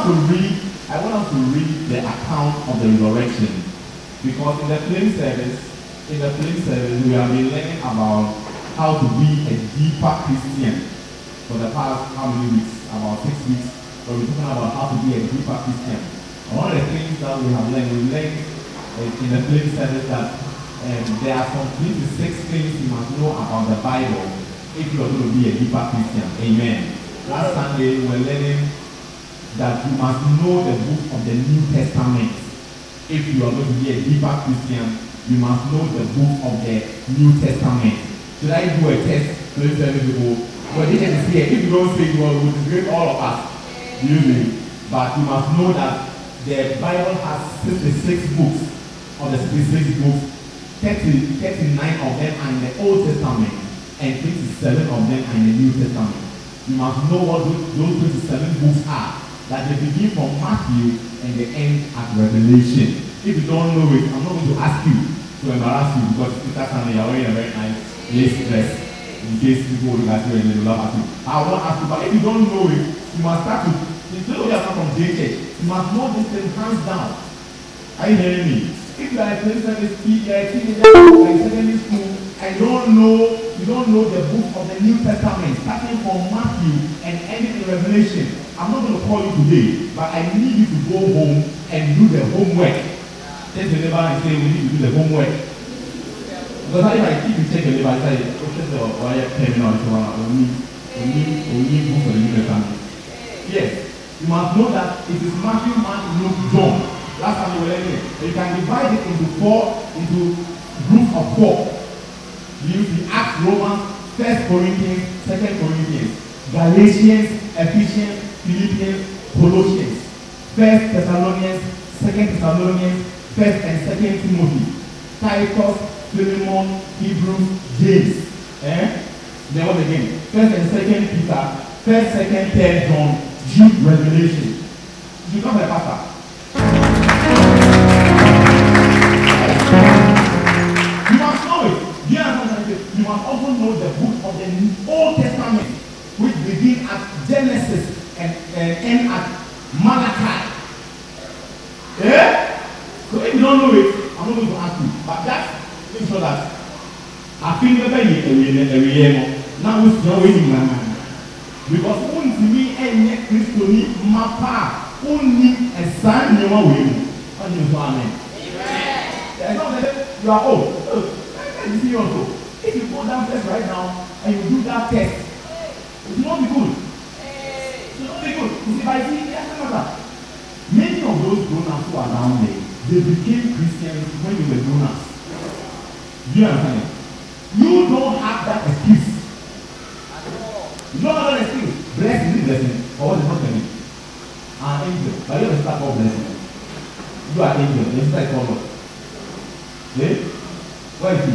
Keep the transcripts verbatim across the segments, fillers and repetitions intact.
to read, I want us to read the account of the resurrection. Because in the plain service, in the plain service, we have been learning about how to be a deeper Christian for the past how many weeks? About six weeks. But we're talking about how to be a deeper Christian. And one of the things that we have learned, we learned uh, in the plain service that um, there are some twenty-six things you must know about the Bible if you are going to be a deeper Christian. Amen. Last Sunday we were learning that you must know the book of the New Testament. If you are going to be a deeper Christian, you must know the book of the New Testament. Should I do a test to tell people? Well, this is here. If you don't say it, well, we will disgrace all of us. Usually. But you must know that the Bible has sixty-six books. Of the sixty-six books, thirty, thirty-nine of them are in the Old Testament, and twenty-seven of them are in the New Testament. You must know what those, those twenty-seven books are. That they begin from Matthew and they end at Revelation. If you don't know it, I'm not going to ask you to embarrass you because Peter Stanley, you're wearing a very nice lace dress in case people will look at you and they will laugh at you. I won't ask you, but if you don't know it, you must start to, instead of you are from J K, you must know this thing hands down. Are you hearing me? If you are a twenty-seven, you are a teenager, you are in secondary school, and you don't know, you don't know the book of the New Testament, starting from Matthew and ending in Revelation, I'm not going to call you today, but I need you to go home and do the homework. Take your neighbor and say, we need to do the homework. Because if I keep you take your neighbor and say, okay, so why are you telling me now? We need, we need, we need book for the New Testament. Yes, you must know that it is Matthew, Mark, Luke, John. Last time we were learning, you can divide it into four, into groups of four. You see Acts, Romans, First Corinthians, Second Corinthians, Galatians, Ephesians, Philippians, Colossians, First Thessalonians, Second Thessalonians, First and Second Timothy, Titus, Philemon, Hebrews, James. Eh? Then what again? First and Second Peter, First, Second, Third John, Jude, Revelation. You come by pastor. You must know it. Do you understand? You must also know the book of the Old Testament, which begin at Genesis and, and end at Malachi. Yeah? So if you don't know it, I'm not going to ask you. But that make sure that I feel very every year now it's not waiting my mind. Because only me and yet Christoni mapa only a son you are waiting. What do you amen? Amen. You are old. You see also. If you go downstairs right now and you do that test, it will not be good. It will not be good. You see, by seeing that, many of those grown-ups who are down there, they became Christians when they were grown-ups. Do you understand? You don't have that excuse. You don't have that excuse. Blessing is blessing. Or what is not blessing? An angel. But you have to start called blessing. You are angel. You start called God. Okay? Where is he?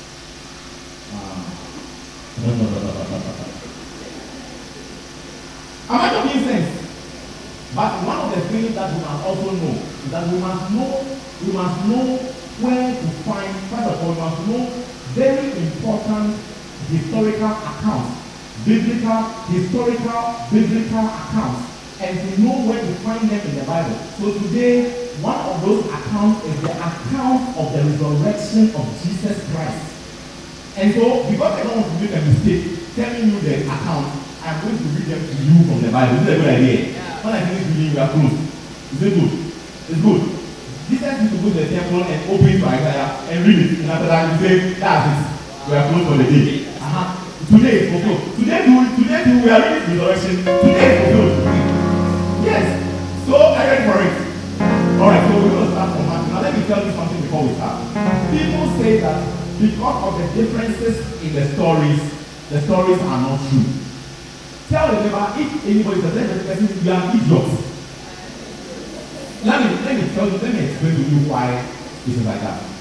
Am I talking sense? But one of the things that we must also know is that we must know, we must know where to find, first of all, we must know very important historical accounts, biblical, historical, biblical accounts, and to know where to find them in the Bible. So today, one of those accounts is the account of the resurrection of Jesus Christ. And so, because I don't want to make a mistake telling you the account, I'm going to read them to you from the Bible. This is a good idea. Yeah. When I finish reading, we are close. Is it good? It's good. Jesus used to go to the temple and open to Isaiah and read it. And after that, you say, that's it. We are close for the day. Uh-huh. Today is fulfilled. Today, do, today do, we are reading resurrection. Today is fulfilled. Yes. So, are you ready for it? Alright, so we're going to start from Matthew. Now, let me tell you something before we start. People say that because of the differences in the stories, the stories are not true. Tell the neighbor, if anybody says that person, you are idiots. Let me, let me tell you, let me explain to you why it is like that.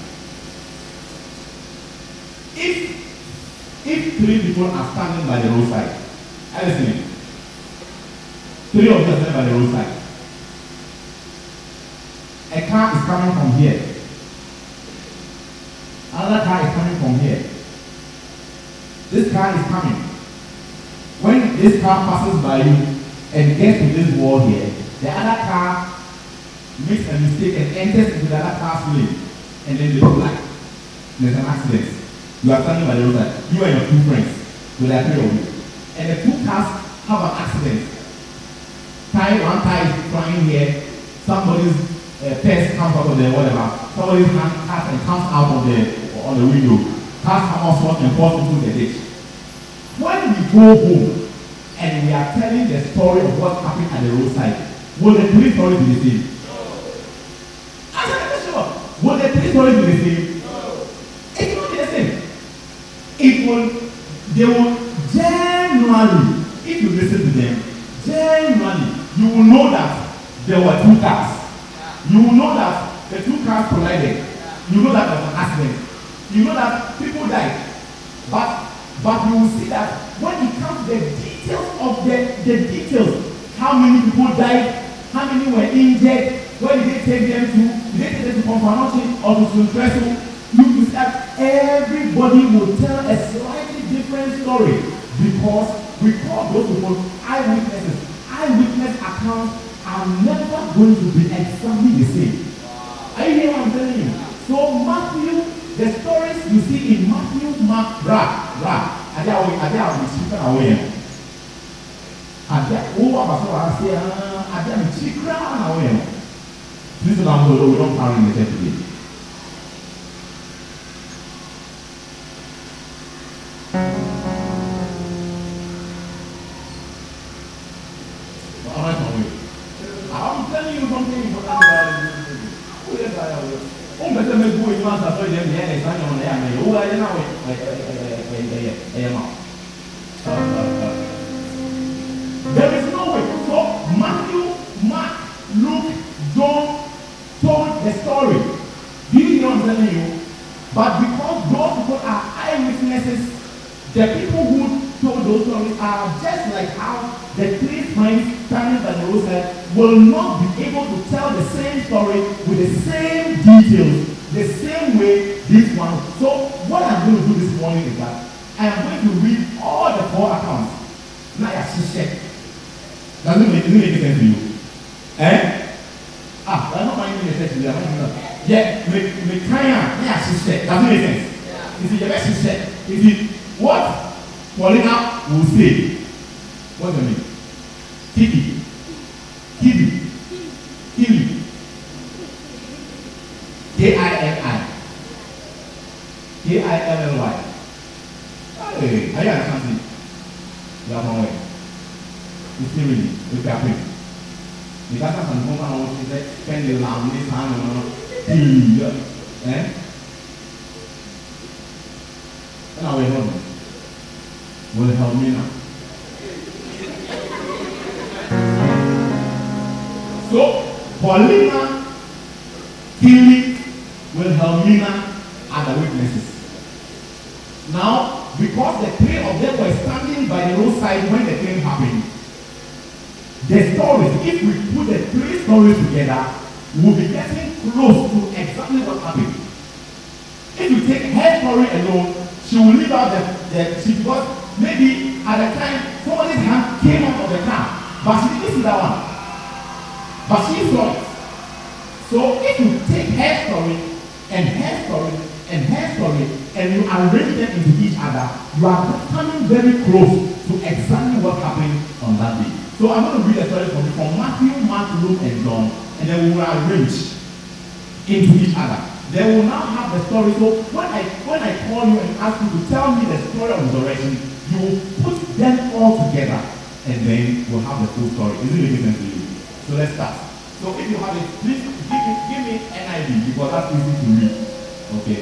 If, if three people are standing by the roadside, are you listening? Three of them are standing by the roadside. A car is coming from here. Another car is coming from here. This car is coming. When this car passes by you and gets to this wall here, the other makes a mistake and enters into the other car's lane, and then they collide. There's an accident. You are standing by the roadside. You and your two friends will appear on you, and the two cars have an accident. Tire, one tire is flying here. Somebody's uh, purse comes out of the whatever. Somebody's hand cuts and comes out of the on the window. Cars come out and falls into the ditch. When we go home and we are telling the story of what happened at the roadside, will the three stories be the same? Answer the question. Will the three stories be the same? It will be the same. It will, they will genuinely, if you listen to them, genuinely, you will know that there were two cars. You will know that the two cars collided. You know that there was an accident. You know that people died. But but you will see that when it comes to the details of the, the details, how many people died, how many were injured, where did they take them to, did they take them to Confanoche or to Sultresu, you will see that everybody will tell a slightly different story because we call those people eyewitnesses. Eyewitness accounts are never going to be exactly the same. Are you hearing what I'm telling you? So Matthew, the stories you see in Matthew, Mark, Ra, Ra, Adia, Adia, we speak away. Adia, oh, I'm sorry, Adia, we speak away. Please don't go, we don't carry in the church today. I'm telling you something important about it. Oh, better make go in master for them. Yeah, it's not on there. Man, oh, I know it. There is no way. So Matthew, Mark, Luke, John told the story. Do you know what I'm telling you? But because those people are eyewitnesses, the people who told those stories are just like how the three friends standing by the roadside will not be able to tell the same story with the same details, the same way this one. So what I'm going to do this morning is that I am going to read all the four accounts. Now I check. Doesn't make, doesn't make any sense to you? Eh? Ah, I'm not minding the sense to you. Yeah, make make try and yeah, check. Doesn't make sense. You see, the best check. You see, what Paulina will say. What's the name? Kibi. Kibi. Kibi. K I L I. K I L L Y. Hey, I can't see. You are from where? It's still really, it's happening. You got some home and she said, spend the lamb this hand and all. Eh? And I will help me. Will help me now. So, Paulina, Kili, Wilhelmina are the witnesses. Now, because the three of them were standing by the roadside when the thing happened, the stories, if we put the three stories together, we'll be getting close to exactly what happened. If you take her story alone, she will leave out the, the she because maybe at the time somebody's hand came out of the car, but she didn't see that one. But she saw it. So if you take her story and her story and her story and you arrange them into each other, you are coming very close to exactly what happened on that day. So I'm going to read a story from you from Matthew, Mark, Luke, and John, and then we will arrange into each other. They will now have the story. So when I when I call you and ask you to tell me the story of resurrection, you will put them all together, and then we'll have the full story. Is it making sense to you? So let's start. So if you have it, please give me, give me N I V because that's easy to read. Okay.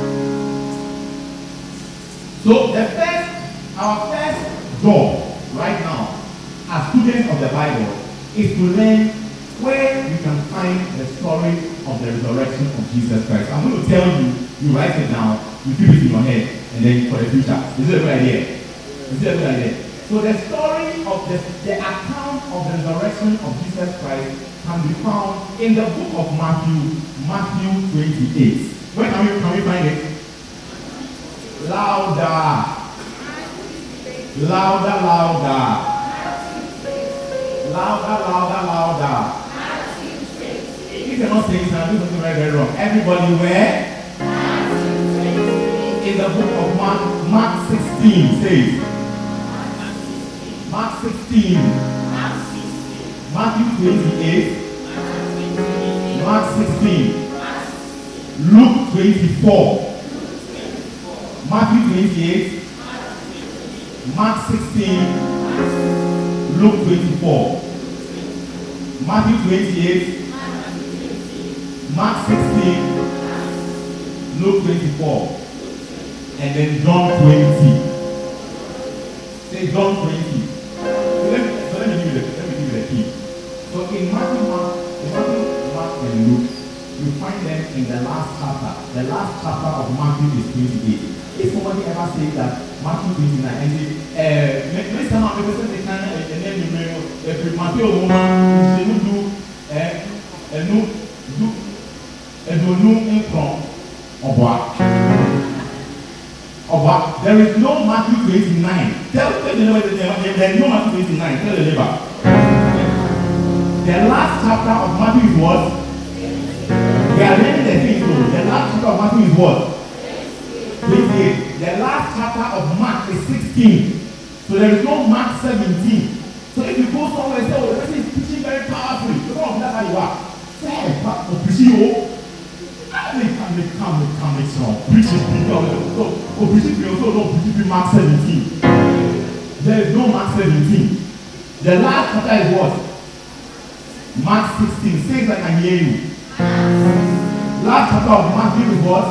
So the first, our first job right now as students of the Bible is to learn where you can find the story of the resurrection of Jesus Christ. I'm going to tell you, you write it down, you keep it in your head, and then for the future. Is it a good idea? Is it a good idea? So the story of the, the account of the resurrection of Jesus Christ can be found in the book of Matthew, Matthew twenty-eight. Where can we, can we find it? Louder. Louder, louder. Louder, louder, louder. If If you're not saying something, something very, very wrong. Everybody where? In the book of Mark, Mark sixteen says. Mark sixteen. Matthew twenty-eight. Mark sixteen. Luke twenty-four. Matthew twenty-eight. Mark sixteen. Luke twenty-four. Matthew twenty-eight. Mark sixteen. Luke twenty-four. And then John twenty. Say John twenty. So let me, so let me give you the let me give you the key. So in Matthew, Mark, in Matthew, Mark and Luke, you find them in the last chapter. The last chapter of Matthew is twenty-eight. If somebody ever says that Matthew twenty-nine and say, uh, next time I'm going to say and then you know, if Matthew woman, they will do a new do a new in from of what? Of what? There is no Matthew twenty-nine. Tell, tell the neighbor there is no Matthew twenty-nine. Tell the neighbor. The last chapter of Matthew is what? We are learning the things though. The last chapter of Matthew is what? twenty-eight. The last chapter of Mark is sixteen. So there is no Mark seventeen. So if you go somewhere and say, oh, the person is preaching very powerfully, you don't know that's how you are. Say, but for preaching, oh, they come, they come, they come, they come. Preaching, people, no, for preaching, we also don't preach Mark seventeen. There is no Mark seventeen. The last chapter is what? Mark sixteen. Say it like I can hear you. Last chapter of Matthew is what?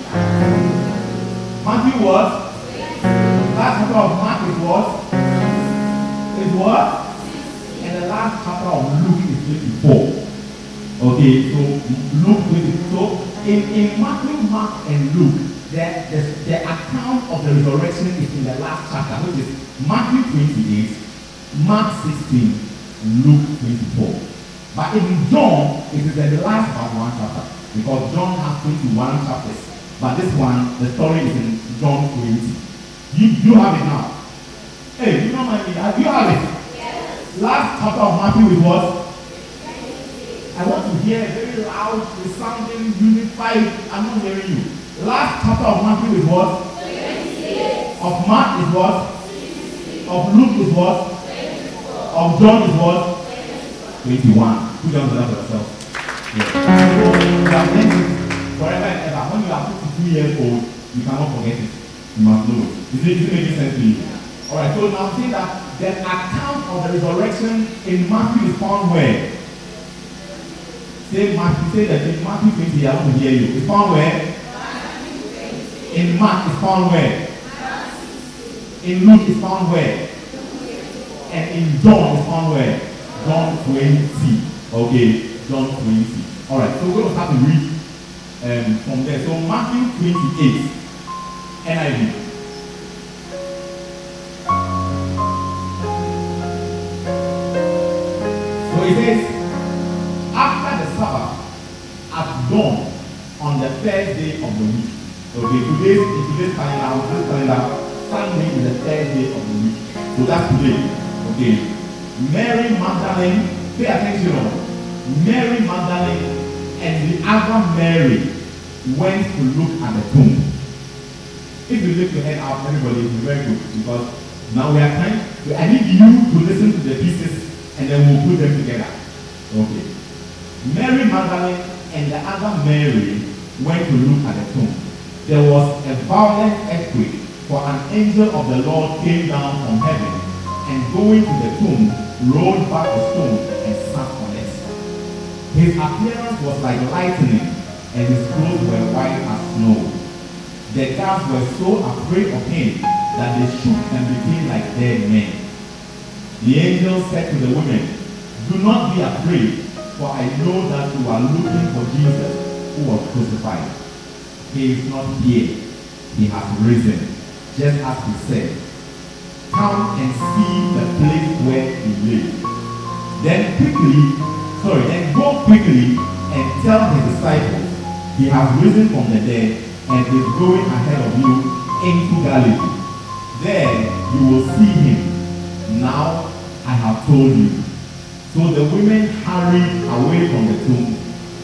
Matthew what? Last chapter of Mark is what? Is what? And the last chapter of Luke is twenty-four. Okay, so Luke twenty-four. So in, in Matthew, Mark, and Luke, the, the, the account of the resurrection is in the last chapter, which is Matthew twenty-eight, Mark sixteen, Luke twenty-four. But in John, it is the last part one chapter, because John has twenty-one chapters. But this one, the story is in John twenty. You, you have it now. Hey, you know my name. Do you have it? Yes. Last chapter of Matthew is what? I want to hear very loud, resounding, unified. I'm not hearing you. Last chapter of Matthew is what? twenty-eight. Of Mark is what? sixty. Of Luke is what? twenty-four. Of John is what? twenty-one. Put down the number for yourself. Yeah. So, you have learned it forever and ever. When you are fifty-two years old, you cannot forget it. You must know it. Is it, is it making sense to you? Yeah. Alright, so now see that the account of the resurrection in Matthew is found where? Say Matthew, say that in Matthew twenty, I want to hear you. It's found where? In Mark, it's found where? In Luke, it's found where? And in John, it's found where? John twenty. Okay, John twenty. Alright, so we're going to start to read um, from there. So Matthew twenty-eight, N I V. So it says, after the Sabbath, at dawn, on the third day of the week. Okay, today's, in today's calendar, today's calendar, Sunday is the third day of the week. So that's today. Okay. Mary Magdalene, pay attention. Mary Magdalene and the other Mary went to look at the tomb. If you lift your head up, everybody, it's very good, because now we are trying. I need you to listen to the pieces and then we'll put them together. Okay. Mary Magdalene and the other Mary went to look at the tomb. There was a violent earthquake, for an angel of the Lord came down from heaven and going to the tomb, rolled back the stone and sat on it. His appearance was like lightning, and his clothes were white as snow. The guards were so afraid of him that they shook and became like dead men. The angel said to the women, "Do not be afraid, for I know that you are looking for Jesus who was crucified. He is not here. He has risen, just as he said. Come and see the place where he lived. Then quickly, sorry, then go quickly and tell his disciples, he has risen from the dead and is going ahead of you into Galilee. There you will see him. Now I have told you." So the women hurried away from the tomb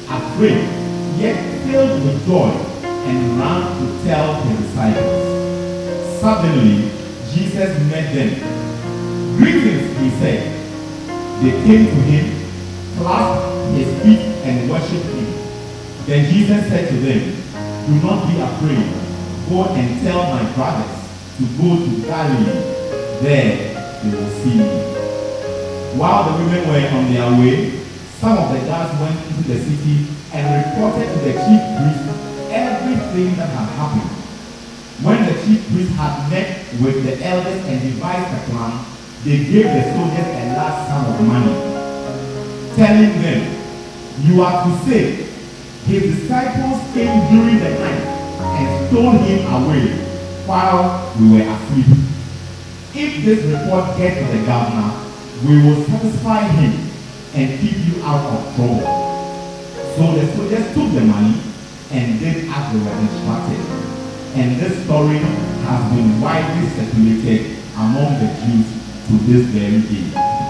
afraid, yet filled with joy, and ran to tell his disciples. Suddenly, Jesus met them. "Greetings," he said. They came to him, clasped his feet, and worshipped him. Then Jesus said to them, "Do not be afraid. Go and tell my brothers to go to Galilee. There they will see me." While the women were on their way, some of the guards went into the city and reported to the chief priest everything that had happened. When the chief priest had met with the elders and devised a plan, they gave the soldiers a large sum of money, telling them, "You are to say, his disciples came during the night and stole him away while we were asleep. If this report gets to the governor, we will satisfy him and keep you out of trouble." So the soldiers took the money and did as they were instructed. And this story has been widely circulated among the Jews to this very day.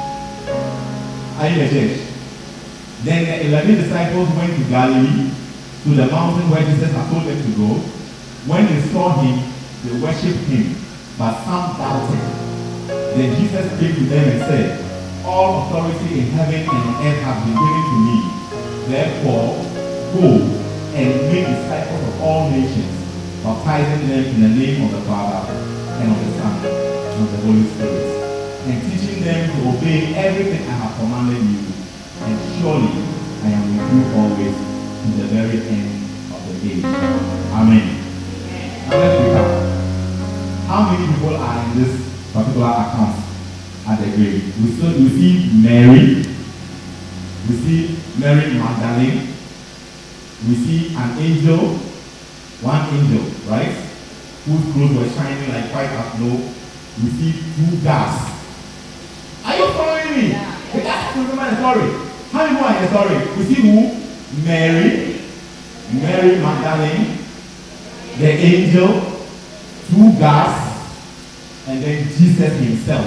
Are you in the church? Then the eleven disciples went to Galilee, to the mountain where Jesus had told them to go. When they saw him, they worshipped him, but some doubted. Then Jesus came to them and said, "All authority in heaven and on earth has been given to me. Therefore, go and make disciples of all nations, baptizing them in the name of the Father and of the Son and of the Holy Spirit, and teaching them to obey everything I have commanded you. And surely I am with you always to the very end of the age." Amen. Now let's recap. How many people are in this particular account at the grave? We, still, we see Mary. We see Mary Magdalene. We see an angel. One angel, right? Whose clothes were shining like white as snow. We see two guards. Are you following me? Yeah. We have to remember the story. How many more in the story? We see who? Mary, Mary Magdalene, the angel, two guards, and then Jesus himself.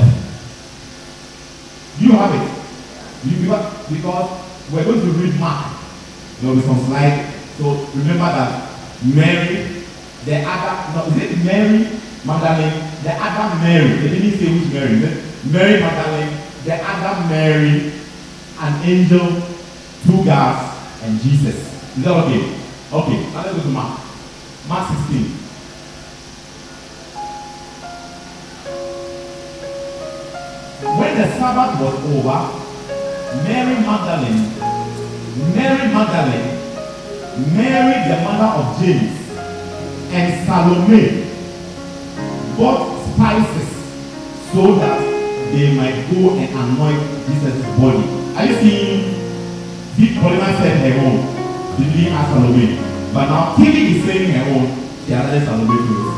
Do you have it? You, because we're going to read Mark. There will be some slides. So remember that Mary, the other, no, is it Mary Magdalene? The other Mary. They didn't say which Mary. Is it? Mary Magdalene, the other Mary, an angel, two guards, and Jesus. Is that okay? Okay, now let's go to Mark. Mark sixteen. When the Sabbath was over, Mary Magdalene, Mary Magdalene, Mary the mother of James, and Salome bought spices so that they might go and anoint Jesus' body. Are you seeing? The Polyman said her own. She didn't ask Salome. But now Kili is saying her own. She has added Salome to this.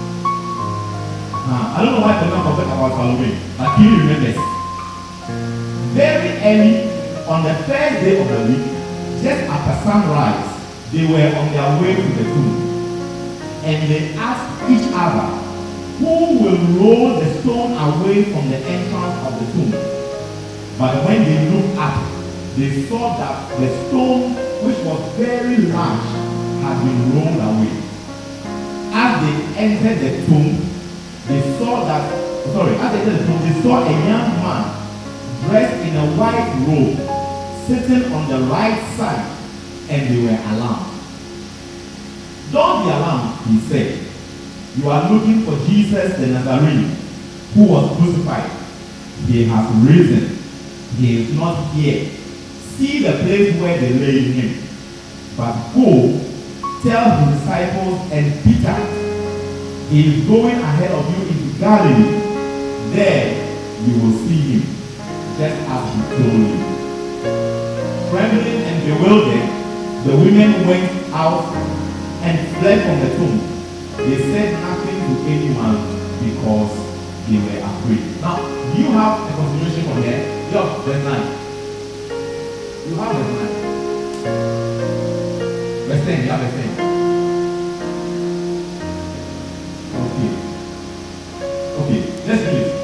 Uh, I don't know why Polyman forgot about Salome, but Kili remembers. Very early on the first day of the week, just after sunrise, they were on their way to the tomb. And they asked each other, "Who will roll the stone away from the entrance of the tomb?" But when they looked up, they saw that the stone, which was very large, had been rolled away. As they entered the tomb, they saw that, sorry, as they entered the tomb, they saw a young man dressed in a white robe, sitting on the right side, and they were alarmed. "Don't be alarmed," he said. "You are looking for Jesus the Nazarene, who was crucified. He has risen. He is not here. See the place where they laid him. But go, tell his disciples and Peter, he is going ahead of you into Galilee. There you will see him, just as he told you." Trembling and bewildered, the women went out and fled from the tomb. They said nothing to anyone because they were afraid. Now, do you have a continuation from here? Yeah, verse nine. You have verse nine. Verse ten, you have verse ten. Okay. Okay, let's do it.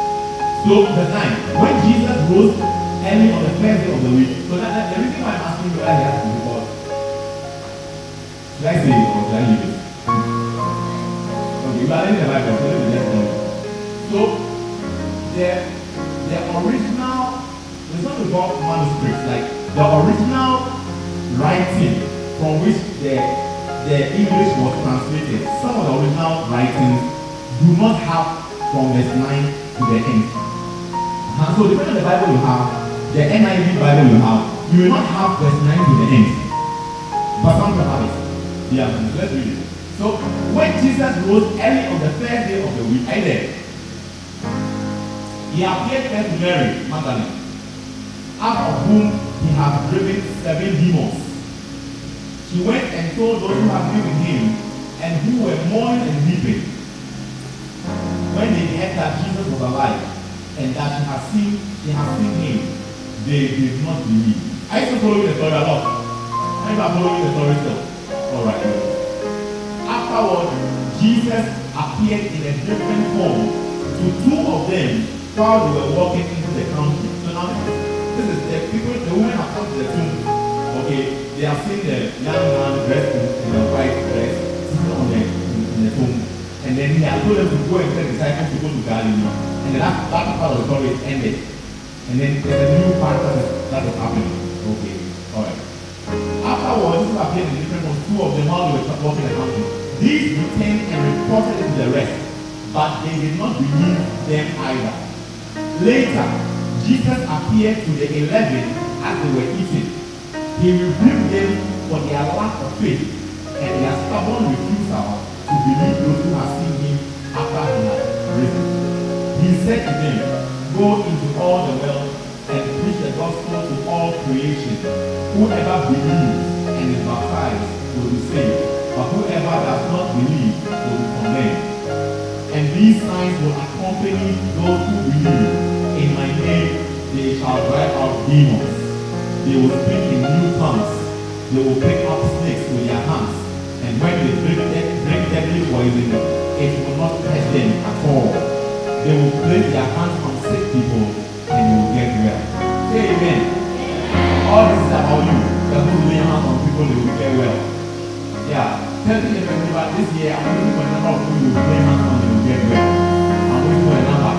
So, verse nine. When Jesus rose early on the first day of the week, so that, that the reason why I'm asking whether he has to be called. Should I say it or should I leave it? Okay, we are in the Bible, so let me just tell you. So, the, the original, there's not about manuscripts, like the original writing from which the, the English was translated, some of the original writings do not have from verse nine to the end. And so depending on the Bible you have, the N I V Bible you have, you will not have verse nine to the end. But some will have it. Yeah, let's read it. So when Jesus rose early on the first day of the week, I there. He appeared first to Mary Magdalene, out of whom he had driven seven demons. She went and told those who had been with him and who were mourning and weeping. When they heard that Jesus was alive and that she had seen, she had seen him, they did not believe. I used to follow the story a lot. I am following the story still. All right. Afterward, Jesus appeared in a different form to two of them while they were walking into the country. So now, this is the people, the women have come to the tomb. Okay, they have seen the young man dressed in a white dress sitting on the, in the tomb. And then he had told them to go and tell the disciples to go to Galilee. And then that, that part of the story ended. And then there's a new part that is, that is happening. Okay, alright. Afterwards, this appeared in different ones, two of them while they were walking the country. These returned and reported it to the rest, but they did not believe them either. Later, Jesus appeared to the eleven as they were eating. He rebuked them for their lack of faith and their stubborn refusal to believe those who have seen him after he had risen. He said to them, "Go into all the world and preach the gospel to all creation. Whoever believes and is baptized will be saved, but whoever does not believe will be condemned. And these signs will accompany those who believe. In my name they shall drive out demons. They will speak in new tongues. They will pick up snakes with their hands. And when they drink, drink deadly poison, it will not hurt them at all. They will place their hands on sick people and they will get well." Say amen. All this is about you. You are going to lay hands on people, they will get well. Yeah. Tell me about this year, I'm looking for a number of people who will lay hands on and they will get well. I'm looking for a number.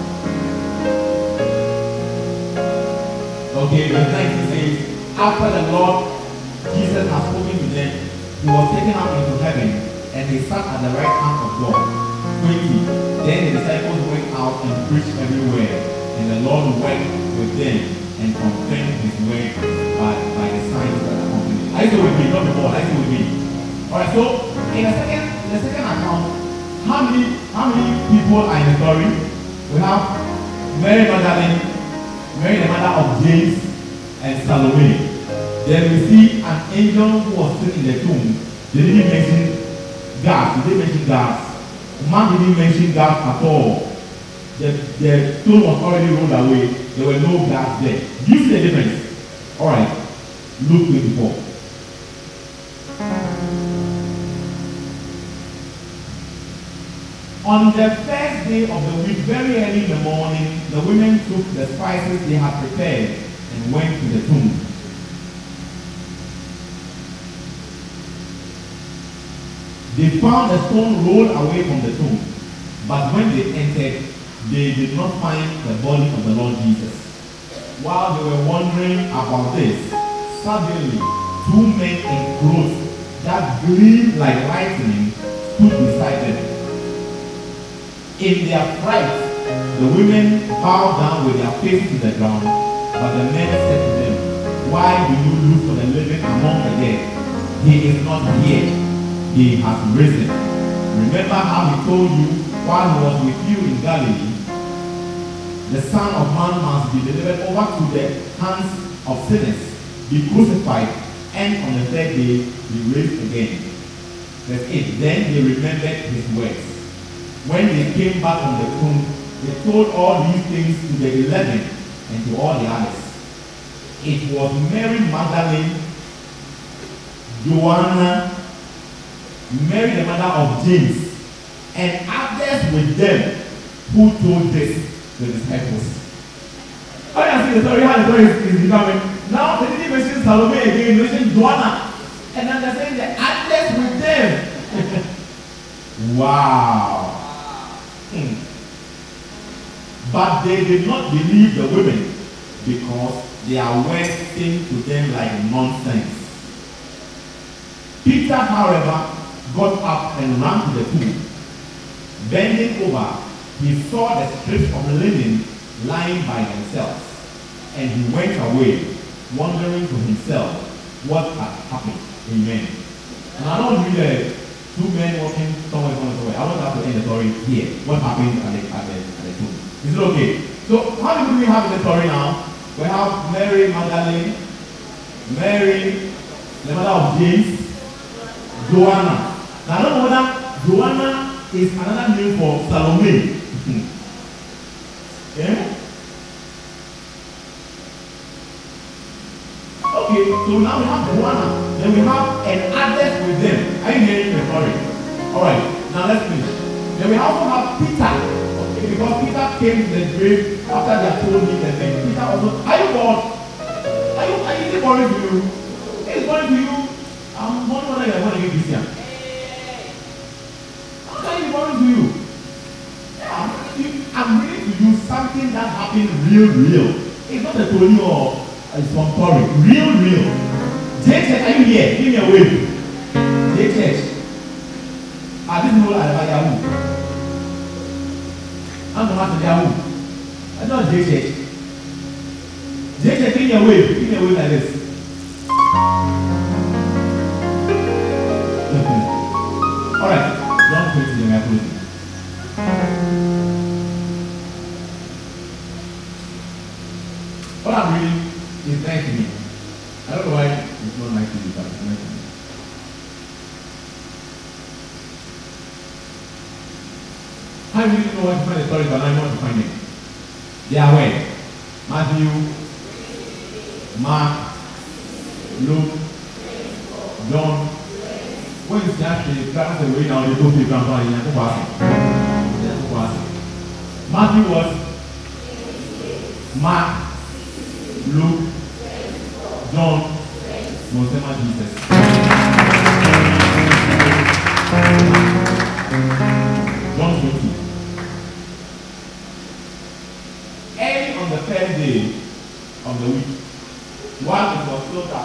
Okay, verse nineteen says, after the Lord Jesus had spoken to them, he was taken up into heaven, and he sat at the right hand of God. twenty. Then the disciples went out and preached everywhere, and the Lord worked with them and confirmed his word by, by the signs that accompanied. Are you still with me? Not before. Are you still with me? Alright, so in the second in the second account, how many how many people are in the story? We have Mary Magdalene, Mary the mother of James, and Salome. Then we see an angel who was sitting in the tomb. They didn't mention gas. They didn't mention gas. Man didn't mention gas at all. The, the stone was already rolled away. There were no gas there. Do you see the difference? Alright. Luke twenty-four. On the first day of the week, very early in the morning, the women took the spices they had prepared and went to the tomb. They found the stone rolled away from the tomb, but when they entered, they did not find the body of the Lord Jesus. While they were wondering about this, suddenly two men in clothes that gleamed like lightning stood beside them. In their fright, the women bowed down with their faces to the ground, but the men said to them, "Why do you look for the living among the dead? He is not here. He has risen. Remember how he told you while he was with you in Galilee, the Son of Man must be delivered over to the hands of sinners, be crucified, and on the third day be raised again." Verse eight. Then they remembered his words. When they came back from the tomb, they told all these things to the eleven and to all the others. It was Mary Magdalene, Joanna, Mary the mother of James, and others with them who told this to the disciples. Oh, you see the story, how the story is, is becoming. Now, they didn't mention mention Salome again, mention Joanna. And then they're saying the others with them. Wow. Hmm. But they did not believe the women because their words seemed to them like nonsense. Peter, however, got up and ran to the tomb. Bending over, he saw the strips of linen lying by themselves, and he went away, wondering to himself what had happened. Amen. And I don't read the two men walking somewhere, somewhere, somewhere. I want us to end the story here. What happened at the, at the, at the tomb? Is it okay? So, how many people do we have in the story now? We have Mary Magdalene, Mary, the mother of James, Joanna. Now, I don't know whether Joanna is another name for Salome. Yeah? Okay, so now we have Joanna, then we have an others with them. Are you hearing the story? Alright, now let's finish. Then we also have Peter. Okay, because Peter came to the grave after they had told him that thing. Peter also, are you bored? Are you, are you, is it boring to you? It's boring to you? I'm wondering whether you're going to get this here. How can it be boring to you? Yeah, I'm reading, I'm reading to you something that happened real, real. It's not a Tony or it's from Tory. Real, real. J-Church, are you here? Give me a wave. J-Church. I didn't know that about Yahoo. I'm the master of Yahoo. I know J-Church. J-Church, give me a wave. Give me a wave like this. Alright. Don't put it in my clothes. What I'm reading is nice to me. I don't know why it's not nice to me, but it's nice to me. I really don't know what to find the story, but I know what to find it. They are where? Matthew, Mark, Luke, John. When you start the class away now, you don't feel grandpa in your Matthew was Mark, Luke, John, Mosema Jesus. John twenty. Early on the third day of the week, while it was still dark,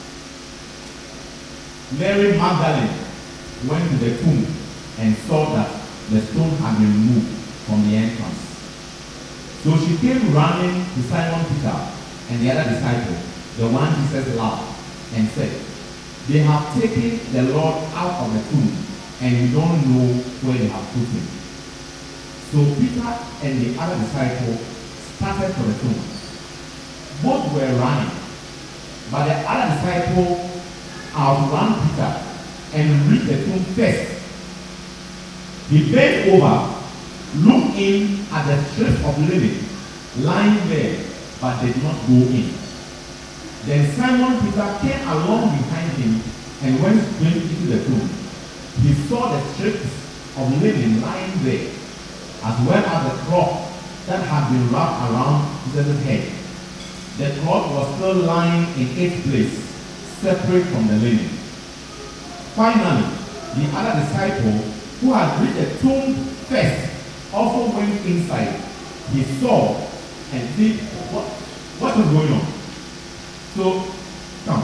Mary Magdalene went to the tomb and saw that the stone had been removed from the entrance. So she came running to Simon Peter and the other disciple, the one Jesus loved, and said, "They have taken the Lord out of the tomb, and we don't know where they have put him." So Peter and the other disciple started for the tomb. Both were running, but the other disciple outran Peter and reached the tomb first. He bent over, looked in at the strip of linen lying there, but did not go in. Then Simon Peter came along behind him and went straight into the tomb. He saw the strips of linen lying there, as well as the cloth that had been wrapped around Jesus' head. The cloth was still lying in its place, separate from the linen. Finally, the other disciple, who had reached the tomb first, also went inside. He saw and see what, what was going on. So, come.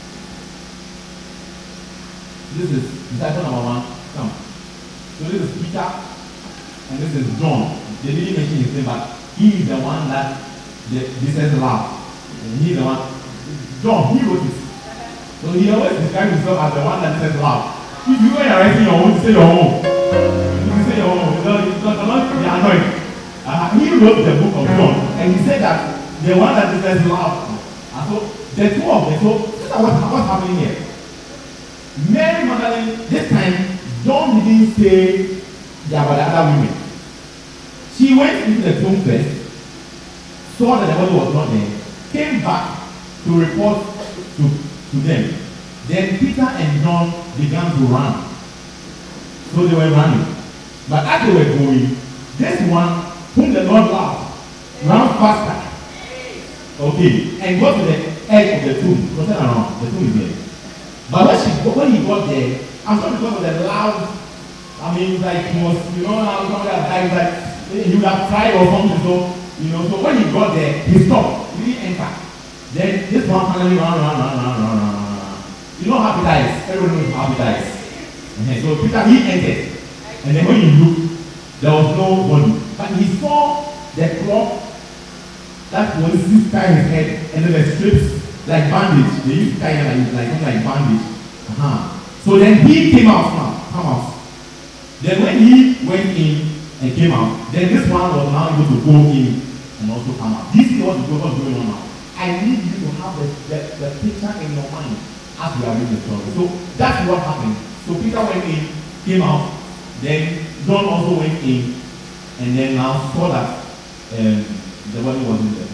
This is disciple number one. Come. So this is Peter, and this is John. They didn't mention his name, but he is the one that the, Jesus loved. And he is the one. John, he wrote it. So he always describes himself as the one that Jesus loved. If you are writing your own, say your own. You say your own. It's not, not be annoyed. Uh, he wrote the book of John, and he said that the one that Jesus loved. And so the two of them. So this is what, what's happening here. Mary Magdalene, this time, John didn't say there were the other women. She went into the tomb first, saw that the body was not there, came back to report to, to them. Then Peter and John began to run. So they were running. But as they were going, this one, whom the Lord loved, ran faster. Okay, and got to the edge of the tomb. Go turn around. The tomb is there. But when she when he got there, I'm sure because of the loud, I mean, like he was, you know, how somebody has died, like he would have cried or something. So, you know, so when he got there, he stopped. He didn't enter. Then this one finally ran, ran, ran, ran, ran, ran, ran. You know how Peter is. Everyone knows how Peter is. Okay, so Peter, he entered. And then when he looked, there was no body. But he saw the cloth that was used to tie his head, and then the strips like bandage. They used to tie him like, like something like bandage. Uh-huh. So then he came out now, come out. Then when he went in and came out, then this one was now able to go in and also come out. This is what is going on now. I need you to have the, the, the picture in your mind as we are reading the story. So that's what happened. So Peter went in, came out, then John also went in, and then now saw that um, the body wasn't there.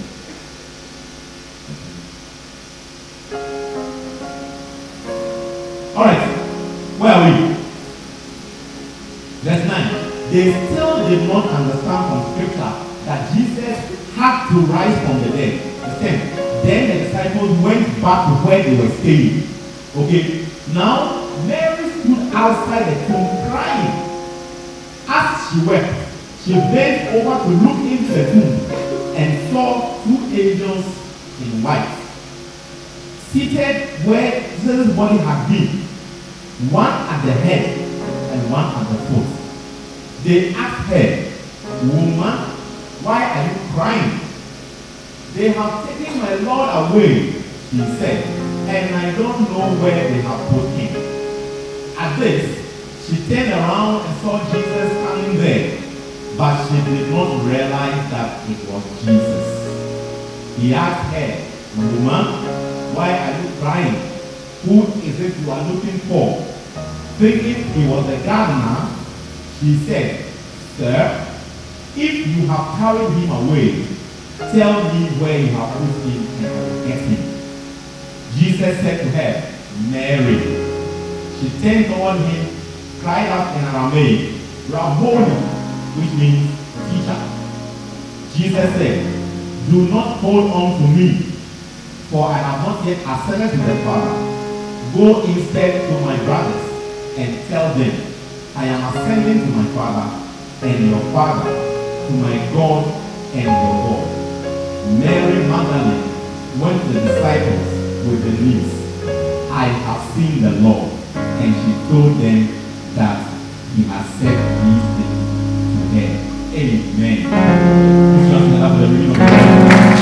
Alright, where are we? Verse nine. They still did not understand from scripture that Jesus had to rise from the dead. Verse ten. Then the disciples went back to where they were staying. Okay, now Mary stood outside the tomb crying. As she wept, she bent over to look into the tomb and saw two angels in white, seated where Jesus' body had been, one at the head and one at the foot. They asked her, "Woman, why are you crying?" "They have taken my Lord away," he said, "and I don't know where they have put him." At this, she turned around and saw Jesus standing there, but she did not realize that it was Jesus. He asked her, "Woman, why are you crying? Who is it you are looking for?" Thinking he was the gardener, she said, "Sir, if you have carried him away, tell me where you have put him and I will get him." Jesus said to her, "Mary." She turned toward him, cried out in Aramaic, "Rabboni," which means teacher. Jesus said, "Do not hold on to me, for I have not yet ascended to the Father. Go instead to my brothers and tell them, I am ascending to my Father and your Father, to my God and your God." Mary Magdalene went to the disciples with the news, "I have seen the Lord," and she told them that he has said these things to her. Amen. This is just the reading of the Word.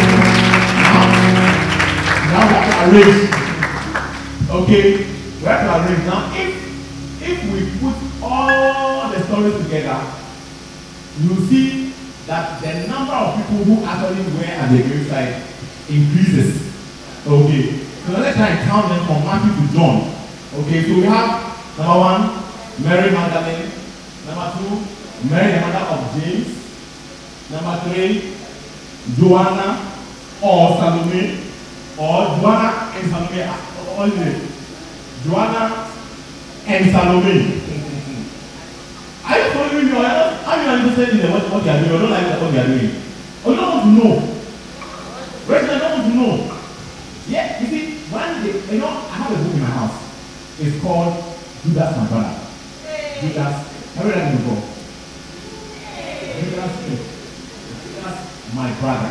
Now, now we have to arrange. Okay, we have to arrange. Now, if if we put all the stories together, you see that the number of people who actually were at the graveside increases. Okay, so let's try and count them from Matthew to John. Okay, so we have number one, Mary Magdalene. Number two, Mary the mother of James. Number three, Joanna or Salome, or Joanna and Salome. All the Joanna and Salome. Are you following me? Are you understanding what, what they are doing? I don't like what they are doing. I don't want to know. Right now, I don't want to know. Yeah, you see, one day, you know, I have a book in my house. It's called Judas My Brother. Judas, have you read it before? Judas, Judas My Brother.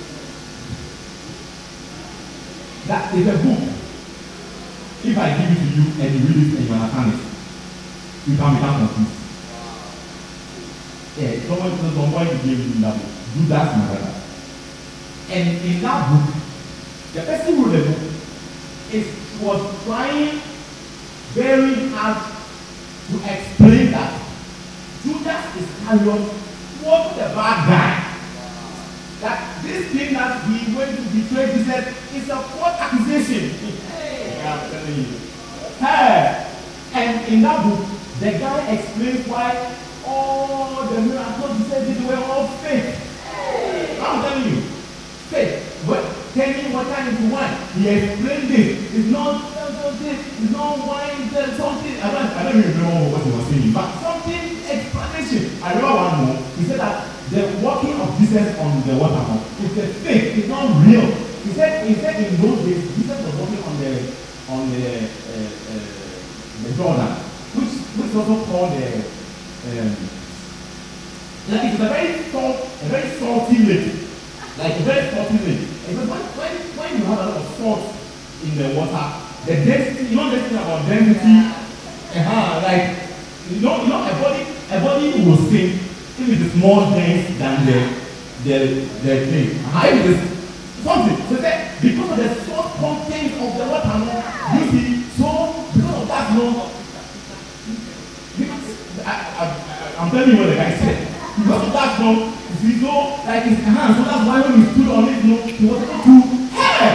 That is a book. If I give it to you and you read it and you understand it, you can become confused. Yeah, someone says someone gave you that book. Judas My Brother. And in that book, the person who wrote the book is, was trying very hard to explain that Judas Iscariot was the bad guy. That this thing that he went to betray Jesus is a false accusation. Hey, I'm telling you. Hey. And in that book, the guy explains why all the miracles he said they were all fake. Hey. I'm telling you. Fake. But turning water into wine. He explained this. It's not this, it's not wine, there's something. I don't, I don't even remember what he was saying, but something explanation. I remember one more. He said that the walking of Jesus on the water is a fake, it's not real. he said, he said in those days, Jesus was walking on the on the uh, uh, the Jordan, which which is also called the um, like it's a very salt, a very salty lake, like a very salty lake. And so when when when you have a lot of salt in the water, the density, you know the thing about density, uh-huh, like you know, you know a body a body will sink if it is more dense than the the the thing. Uh-huh, if it is something, so that because of the salt content of the water, no, you see, so because of that, no, because I, I, I, I'm telling you what the guy said. Because of that, no, you see, so like his hands, so that's why when he stood on it, no, he was able to, hey,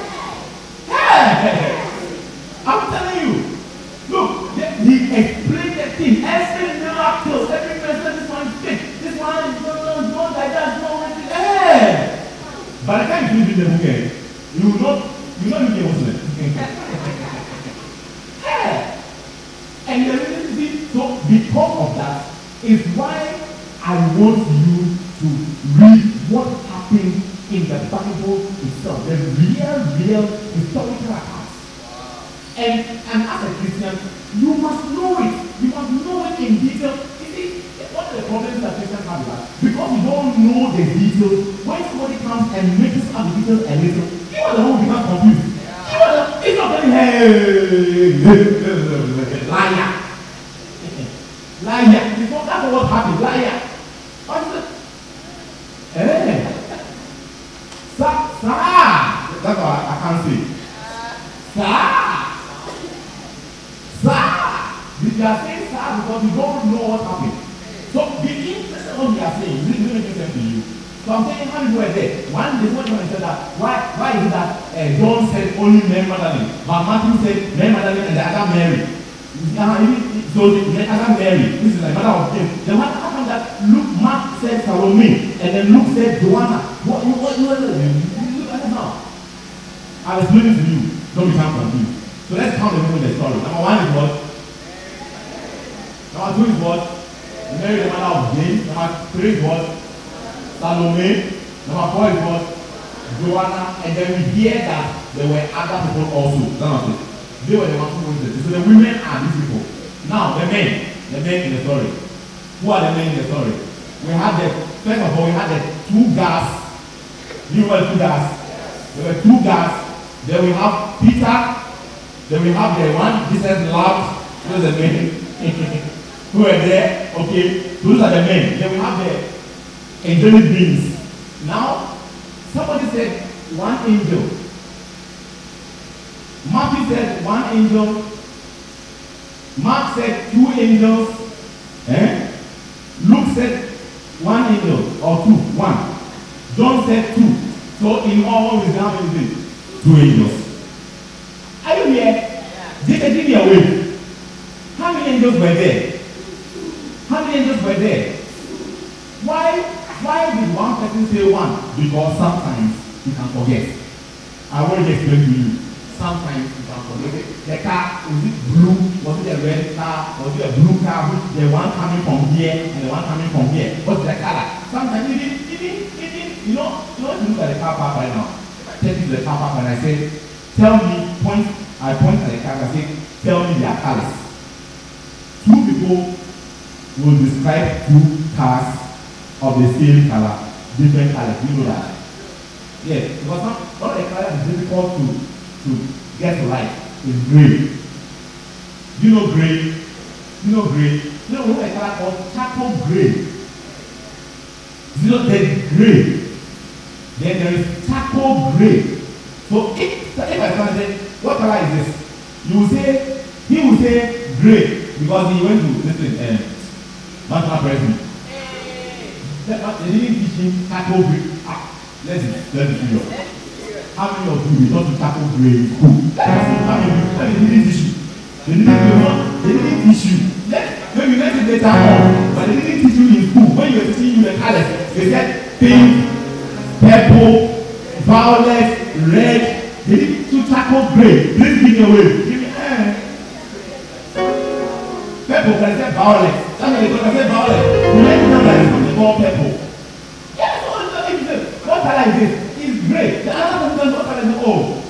hey, I'm telling you, look, he explained the thing, every miracle, every person, this one is fake, this one is not, not like that, this one is, hey. By the time you finish the book, eh, you will not, you will not be a Muslim. Yeah. And the reason is, so because of that, is why I want you to read what happened in the Bible itself, the real, real historical accounts. And, and as a Christian, you must know it. You must know it in detail. One of the problems that Christians have is that because you don't know the details, when somebody comes and mixes up the details a little, you are the one who becomes confused. You are the, it's not very, hey, liar. Liar. It's not, that's what happened, liar. What's it? Hey. Sa, sa. That's what I, I can't say. Sa. Sa. You are saying sa because you don't know what happened. So be interested in what we are saying. This is going to make sense to you. So I'm saying how many were there? One, the one said that why why is it that uh, John said only Mary Magdalene, but Matthew said Mary Magdalene and the other Mary. Uh, so the other Mary, this is the mother of James. The one happened that Luke, Mark said Salome, and then Luke said Joanna. What you what you look at it now? I'll explain it to you. Don't become confused. So let's count the people in the story. Number one is what? Number two is what? Mary, the mother of James. Number three is what? Salome. Number four is what? Joanna. And then we hear that there were other people also. None of it. They were the ones who went there. So the women are these people. Now, the men. The men in the story. Who are the men in the story? We had the, first of all, we had the two guys. You know the two guys? There were two guys. Then we have Peter. Then we have the one Jesus loved. Those are the men. Who are there, okay, those are the men. Then we have the angelic beings. Now, somebody said one angel. Matthew said one angel. Mark said two angels. Eh? Luke said one angel or two, one. John said two. So in all, we have anything? Two angels. Are you here? Did they give me a wave? How many angels were there? How many angels were there? Why, why did one person say one? Because sometimes you can forget. I want to explain to you. Sometimes you can forget. The car, was it blue? Was it a red car? Was it a blue car? The one coming from here and the one coming from here. What's the color? Sometimes even, even, even, you know, you know, you look at the car park right now. I take you to the car park and I say, tell me, point, I point at the car and I say, tell me their colors. Two people will describe two cars of the same color, different colors. You know that? Yes, because some, one of the colors is difficult to, to get right is gray. You know gray? You know gray? You know what a color called charcoal gray? You know there is gray. Then there is charcoal gray. So if, if I come and say, what color is this? You will say, he will say gray because he went to listen. Um, Not my president. They didn't teach him tackle grade. Ah, let's let's see you. How many of you will not tackle grade in school? How many of you? They didn't teach you. They didn't do They didn't teach you. Let maybe let it later on. But they didn't teach you in school. When you were teaching you the colors, they said pink, purple, violet, red. They didn't teach you tackle grade. Please give me away. Give me eh. Purple can say violet. That's why they can say violet. You let me know that it's something called purple. Yes, what color is this? It's gray. The other person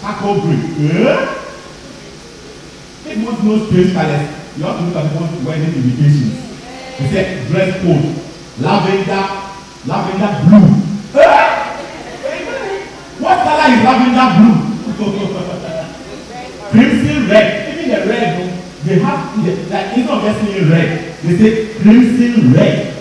charcoal green. Eh? If you want to know strange colors, you have to look at people's wedding invitations. They say dress code, lavender, lavender blue. Eh? What color is lavender blue? Crimson red. Even the red, they have, like, it's not just saying red. They say crimson red.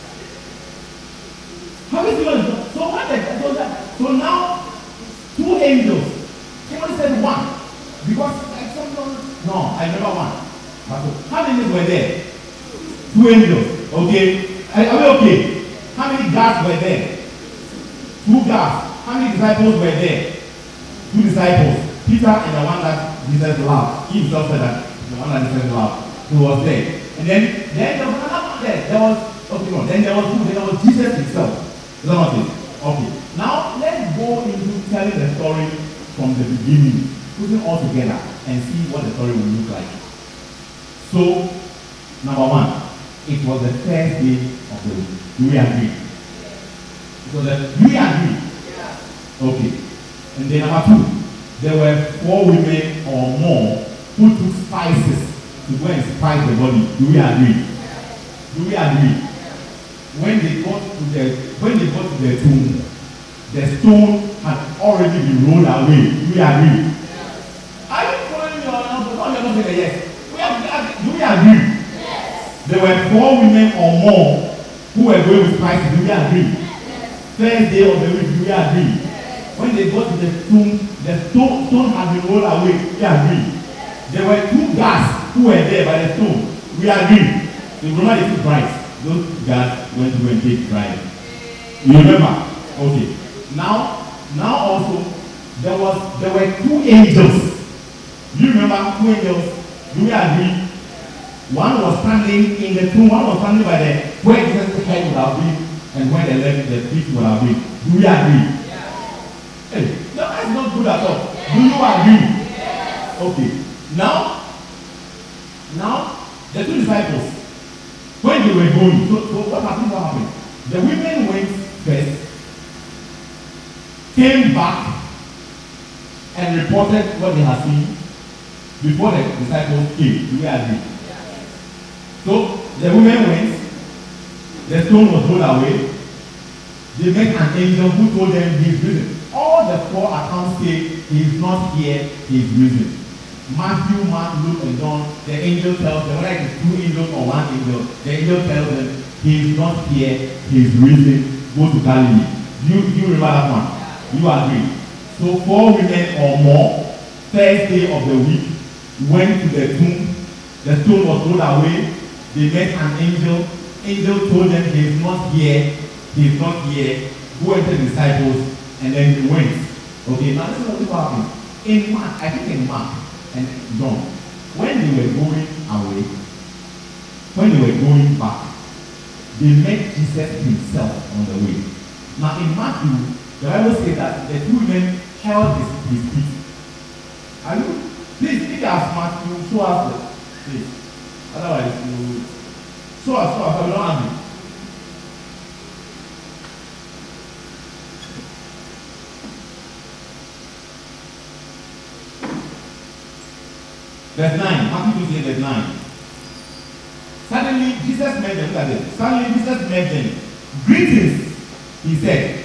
How is it? So what? So, that, so now, two angels. Somebody said one. Because, like, some, no, I remember one. But so, how many were there? Two angels. Okay. Are, are we okay? How many guards were there? Two guards. How many disciples were there? Two disciples. Peter and the one that Jesus loved. He himself said that the one that Jesus loved. He was there. And then, then there was another one there. There was, okay, no. Then there was who? Then there was Jesus himself. Is that what it is? Okay. Now, let's go into telling the story from the beginning. Putting all together and see what the story will look like. So, number one, it was the first day of the week. Do we agree? It was the, do we agree? Okay. And then number two, there were four women or more who took spices to go and spice the body. Do we agree? Do we agree? When they got to the when they got to the tomb, the stone had already been rolled away. Do we agree? Are you following me or not? No, you're not saying yes. We have, do we agree? Yes. There were four women or more who were going with spices. Do we agree? Yes. First day of the week. Do we agree? When they got to the tomb, the stone, stone had been rolled away. We agree. There were two guards who were there by the stone. We agree. The Roman is Christ. Those guards went to go and take bride. You remember? Okay. Now, now also there was there were two angels. Do you remember two angels? Do we agree? One was standing in the tomb. One was standing by the where Jesus' head would have been, and where the leg, the feet would have been. Do we agree? Hey, no, that's not good at all. Do you agree? Yes. Okay. Now, now, the two disciples, when they were going, so, so what happened? What happened? The women went first, came back, and reported what they had seen before the disciples came. Do we agree? Yes. So, the women went, the stone was rolled away, they met an angel who told them he is risen. All the four accounts say he is not here, he is risen. Matthew, Mark, Luke, and John, the angel tells them, whether it is two angels or one angel, the angel tells them he is not here, he is risen. Go to Galilee. Do you, do you remember that one? You agree. So four women or more, first day of the week, went to the tomb. The stone was rolled away. They met an angel. Angel told them he is not here, he is not here. Go and tell the disciples. And then he went. Okay, now this is what happened. In Mark, I think in Mark and John, when they were going away, when they were going back, they met Jesus himself on the way. Now in Matthew, the Bible says that the two women held his, his feet. Are you? Please, if you are smart, you show us the please. Otherwise, you show us, show us, we don't have it. Verse nine, Matthew two, verse nine. Suddenly, Jesus met them. Look at this. Suddenly, Jesus met them. Greetings, he said.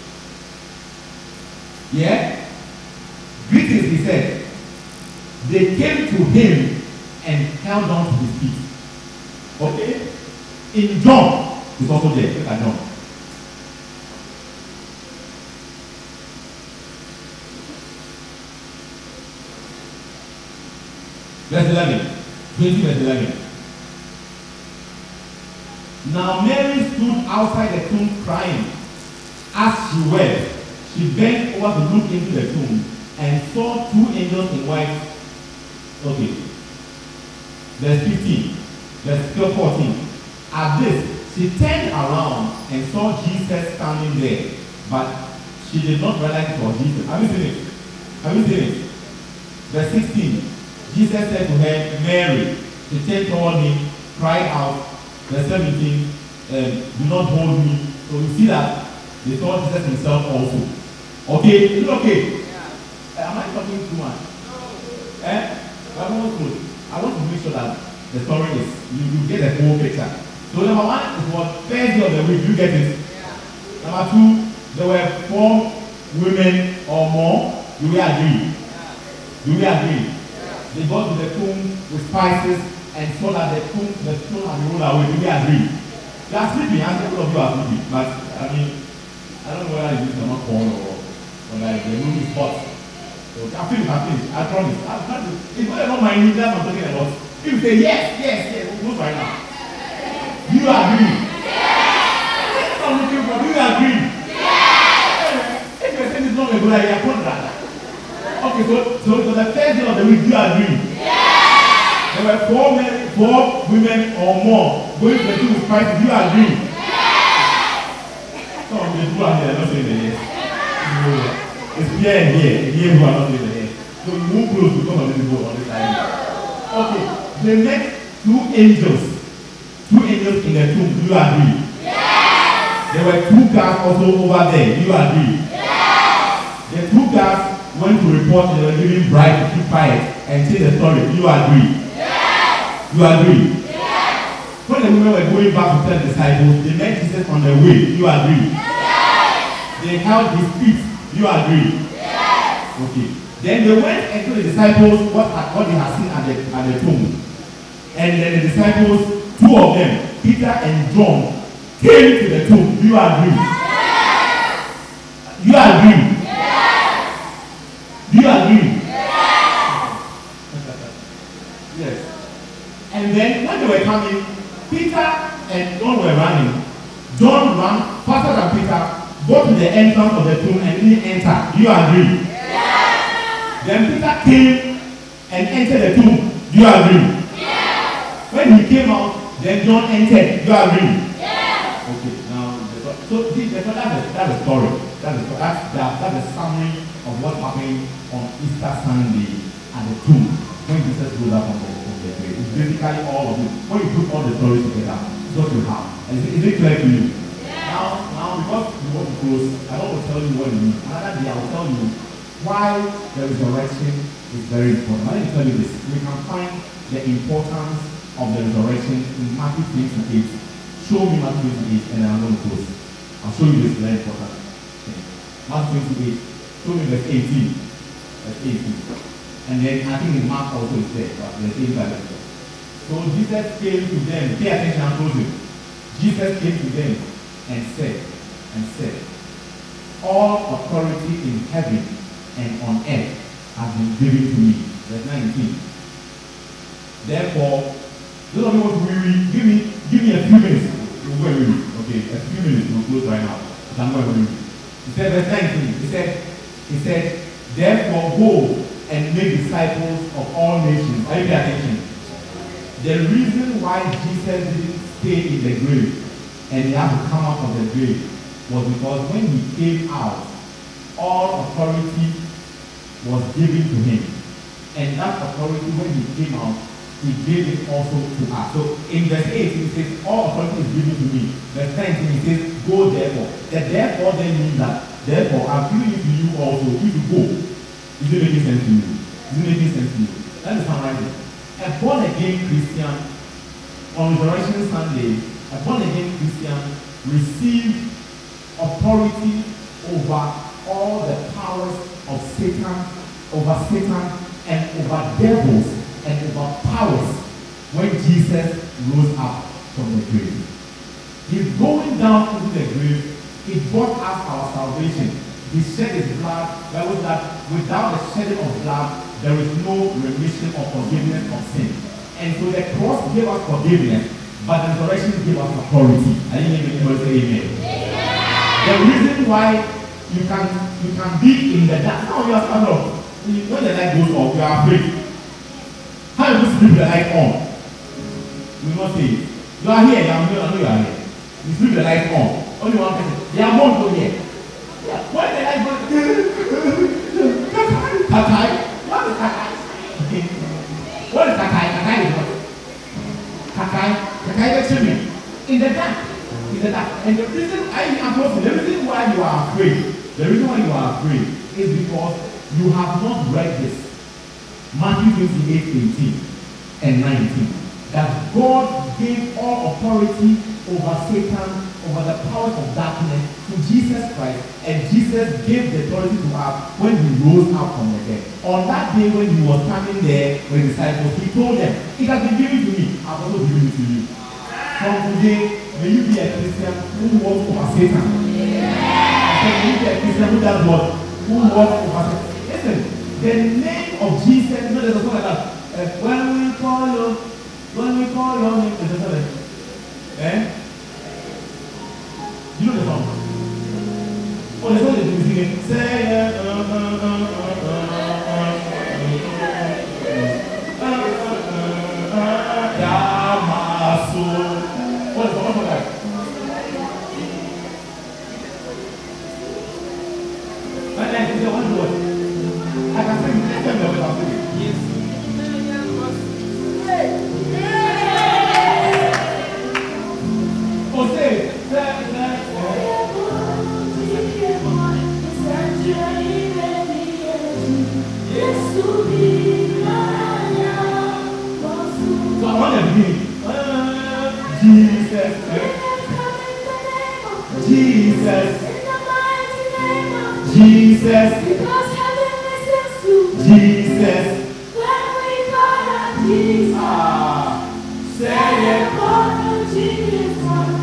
Yeah? Greetings, he said. They came to him and held on to his feet. Okay? In John, he's also there. Look at John. Verse eleven. twenty verse eleven. Now Mary stood outside the tomb crying. As she wept, she bent over to look into the tomb and saw two angels in white. Okay. Verse fifteen. Verse fourteen. At this, she turned around and saw Jesus standing there. But she did not realize it was Jesus. Have you seen it? Have you seen it? Verse sixteen. Jesus said to her, Mary. She turned toward him, cried out. Verse seventeen, um, do not hold me. So you see that they saw Jesus himself also. Okay, is it okay? Yeah. Am I talking too much? Eh? We're almost good. I want to make sure that the story is, you, you get the whole picture. So number one is what first day of the week, you get it. Yeah. Number two, there were four women or more. Do we agree? Yeah. Do we agree? Yeah. They got to the tomb with spices and saw that the tomb, the stone had been rolled away. Do we agree? You are sleeping, and several of you are sleeping. But I mean, I don't know whether it's not porn or, or like the room is hot. So I finish, I finish. I promise. I try to. It's not about my needs I'm talking about. If you say yes, yes, yes, we'll go right now. Do you agree? Yes. I'm looking for. Do you agree? Yes. If you're saying it's not a good idea, put that. Okay, so so so the first day of the week, do you agree? Yes. There were four men, four women or more going to the two spices. Do you agree? Yes. Some of the people are here not saying the yes. No. It's here and here, here who are not in the head. So you move close to come on this boat on this side. Okay, the next two angels, two angels in the tomb, do you agree? Yes! There were two guards also over there, do you agree? Yes! The two guards went to report they were giving bribe to keep quiet and tell the story, do you agree? Yes! You agree? Yes! When the women were going back to tell the disciples, they met Jesus on the way, do you agree? Yes! They held his feet. Do you agree? Yes. Okay. Then they went and told the disciples what, what they had seen at the, at the tomb. And then the disciples, two of them, Peter and John, came to the tomb. Do you agree? Yes. Do you agree? Yes. Do you agree? Yes. Yes. And then when they were coming, Peter and John were running. John ran faster than Peter. Go to the entrance of the tomb and didn't enter. Do you agree? Yes. Then Peter came and entered the tomb. Do you agree? Yes. When he came out, then John entered. Do you agree? Yes. Okay, now, so see, that's, that's, that's the story. That's the, that's, that's, that's the summary of what happened on Easter Sunday at the tomb when Jesus rose up from the, from the grave. It's basically all of it. When you put all the stories together, it's what you have. Is it, is it clear to you? Now, now, because we want to close, I don't want to tell you what it means. Another day, I will tell you why the resurrection is very important. Let me tell you this. We can find the importance of the resurrection in Matthew twenty-eight. Show me Matthew twenty-eight, and then I'm going to close. I'll show you this very important thing. Matthew twenty-eight. Show me verse eighteen. Verse eighteen. And then I think in Mark also is there, but verse eighteen. So Jesus came to them. Pay attention, I'm closing. Jesus came to them and said, and said, all authority in heaven and on earth has been given to me. Verse nineteen. Therefore, those of you want to read, give me, give me a few minutes. We'll go and read. Okay, a few minutes. We'll close right now. I'm going to read. He said, verse nineteen. He said, he said, therefore go and make disciples of all nations. Are you paying attention? The reason why Jesus didn't stay in the grave and he had to come out of the grave was because when he came out, all authority was given to him. And that authority, when he came out, he gave it also to us. So in verse eight, he says, all authority is given to me. Verse nineteen, he says, go therefore. The therefore then means that, therefore, I'm giving it to you also, you to go. Is it making sense to you? Is it making sense to you? Let me summarize it. A born-again Christian, on Resurrection Sunday, a born-again Christian received authority over all the powers of Satan, over Satan, and over devils, and over powers when Jesus rose up from the grave. His going down into the grave, it brought us our salvation. He shed his blood. That was that without the shedding of blood, there is no remission or forgiveness of sin. And so the cross gave us forgiveness, but the resurrection gave us authority. I didn't even say amen. Amen. The reason why you can you can be in the dark. Now you are stand up. When the light goes off, you are afraid. How do you sleep with the light on? You will not say it. You are here, I know you are here. You sleep with the light on. Only one person. They are born to here. When the light goes, Kakai. What is Kakai? What is Kakai? Kakai is what? Kakai. Kakai is swimming in the dark. In the dark. And the reason I am talking, the reason why you are afraid, the reason why you are afraid is because you have not read this. Matthew twenty-eight, eighteen and nineteen. That God gave all authority over Satan, over the powers of darkness to Jesus Christ, and Jesus gave the authority to us when he rose up from the dead. On that day when he was standing there with his disciples, he told them, it has been given to me, I've also given it to you. From today, may you be a Christian who walks over Satan. Yeah. May you be a Christian who does what? Who walks over Satan. Listen, the name of Jesus, you know, there's a song like that. Uh, when we call you, when we call your name, there's a song like that. Eh? You know the song? Oh, the song that you sing. Say it. Uh, uh, uh, uh, uh, uh, uh, Yamaso. What is the one for that? And then is the one word. I can sing it. Tell me what I'm singing. Yes. Oh, say it. So I want to begin. Jesus. Jesus. Jesus. Because heaven listens to Jesus. when we call on Jesus. Ah. Say it. Jesus.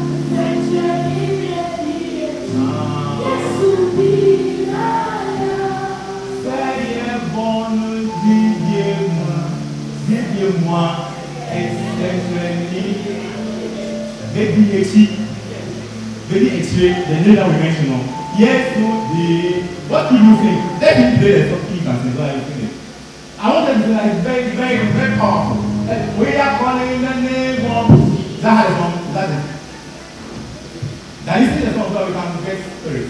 Moi, exceptionnally, very excited, very excited. The name that we mentioned, yes, to the what do you think? Let me play the song and say what you think. I want them to say like very, very, very powerful. Like, we are calling the name of that is song. That is. Now you see the song so we can get spirit.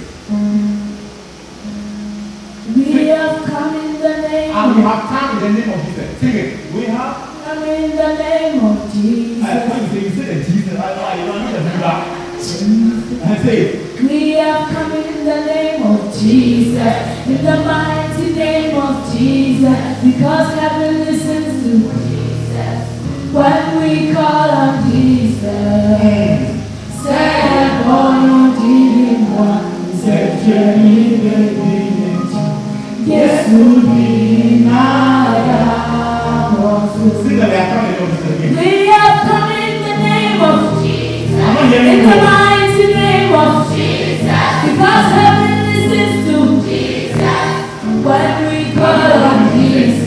We have come in the name. And we have come in the name of Jesus. Sing it. We have. Come in the name of Jesus. I want you to say the Jesus. I know you don't need to do that. I say it. We have come in the name of Jesus, in the mighty name of Jesus, because heaven listens to Jesus when we call on Jesus. Say, born in one, say, journey, baby, yes, we be now. Sing the name. We have come in the name of Jesus, in the mighty name of Jesus, because heaven listens to Jesus when we call on Jesus.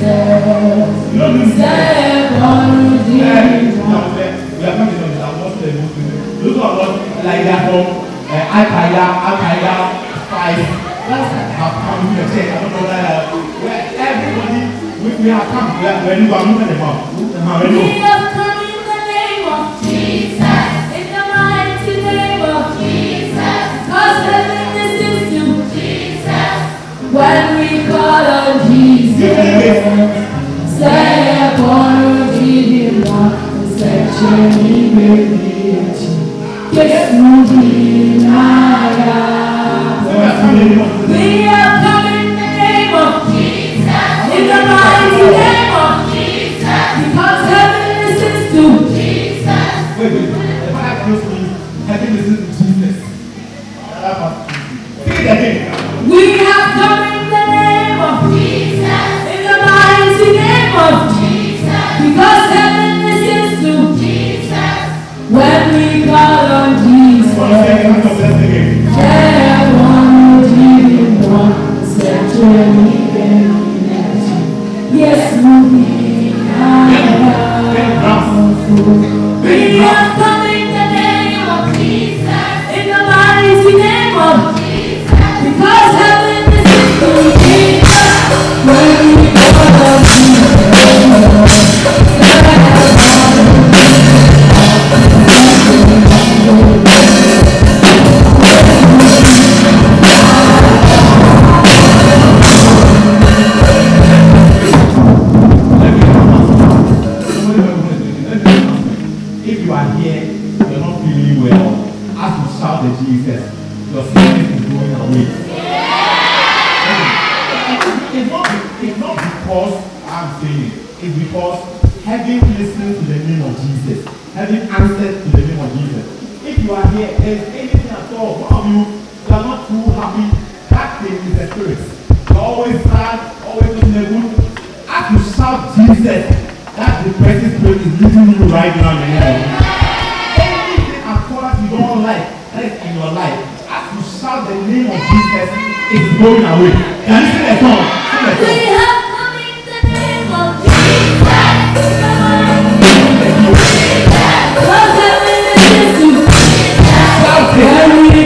Say, born again. We are coming on the most of the Look at what like that from Al Qaeda, Al Qaeda five. Have come to the church. I don't know that where everybody. We, we have come. We are ready to move in the mouth. We have come in the name of Jesus, in the mighty name of Jesus, because heaven listens to Jesus when we call on Jesus. Say a born in one, say journey with yes, moving higher. We have come in the name of Jesus, in the mighty name of Jesus, because heaven listens to Jesus. Wait, wait, the Bible tells me heaven listens to Jesus. Say it again. We have come in the name of Jesus, in the mighty name of Jesus, because heaven listens to Jesus when we call on Jesus. Yes, we we have come in the name of Jesus, in the mighty name of Jesus, because heaven listens to Jesus when we call on Jesus. is because having listened to the name of Jesus, having answered to the name of Jesus. If you are here, there is anything at all, one of you, you are not too happy, that thing is a spirit. You are always sad, always in the mood. As you shout Jesus, that depressive spirit is leading you right now in the name of Jesus. Anything at all that you don't like, that is in your life, as you shout the name of Jesus, it's going away. Can you sing the song? Sing the song. We have come in the name of Jesus. Cause heaven is to shout every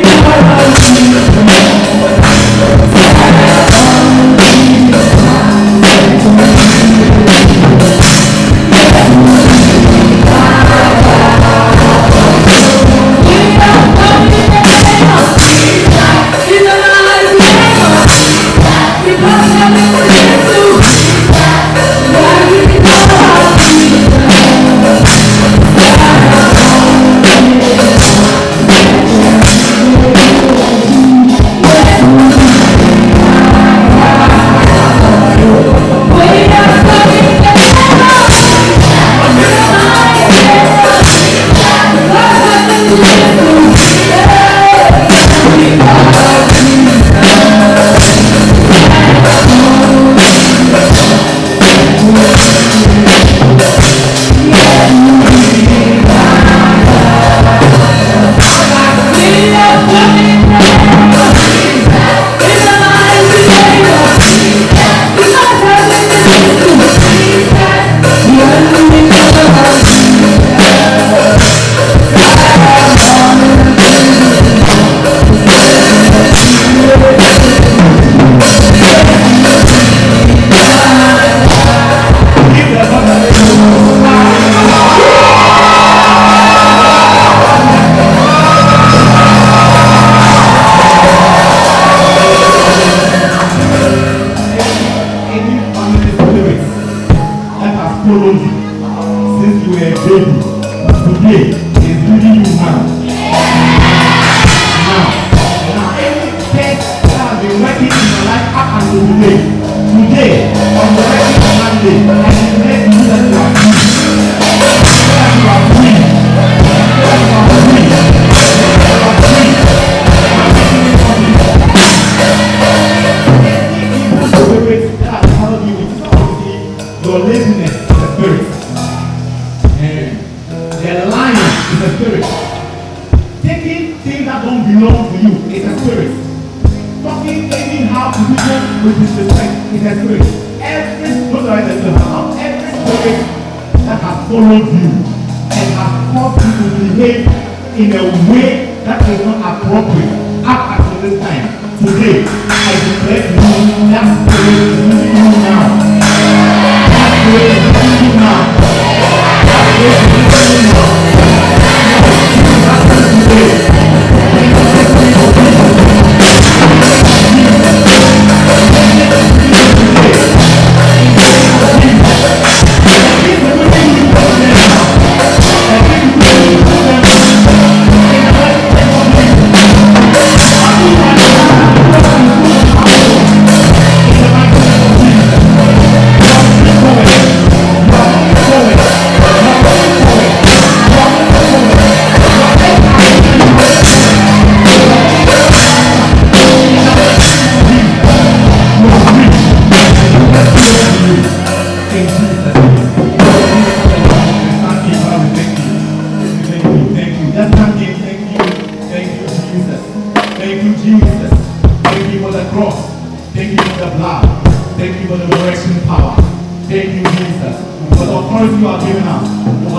Thank you for the resurrection power. Thank you, Jesus, for the authority you are giving us.